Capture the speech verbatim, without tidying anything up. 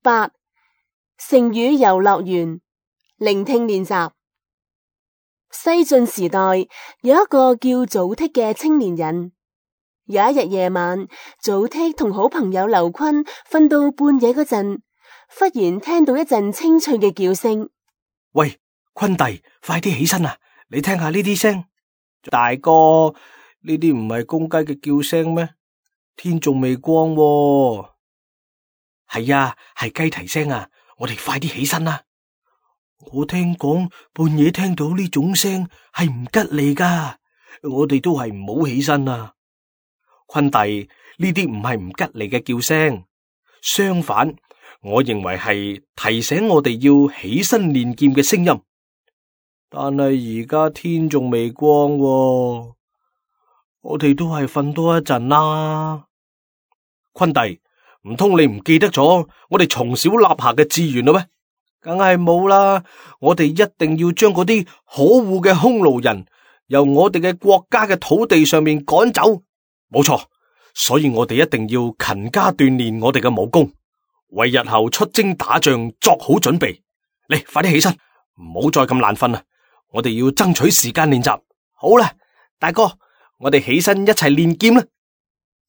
八、成語遊樂園，聆聽練習。西晉時代有一個叫祖逖嘅青年人。有一日夜晚，祖逖同好朋友劉琨瞓到半夜嗰陣，忽然聽到一陣清脆嘅叫聲。 喂，琨弟，快啲起身啊！你聽下呢啲聲。大哥，呢啲唔係公雞嘅叫聲咩？天仲未光喎。係啊，係雞啼聲啊！我哋快啲起身啦！我聽講半夜聽到呢種聲係唔吉利噶，我哋都係唔好起身啊！琨弟，呢啲唔係唔吉利嘅叫聲，相反，我認為係提醒我哋要起身練劍嘅聲音。但係而家天仲未光喎，我哋都係瞓多一陣啦。琨弟，唔通你唔記得咗我哋從小立下嘅志願啦咩？梗係冇啦，我哋一定要將嗰啲可惡嘅匈奴人由我哋嘅國家嘅土地上面趕走。冇錯，所以我哋一定要勤加鍛煉我哋嘅武功，為日後出征打仗作好準備。嚟，快啲起身，唔好再咁懶瞓啦！我哋要爭取時間練習。好啦，大哥，我哋起身一齊練劍啦！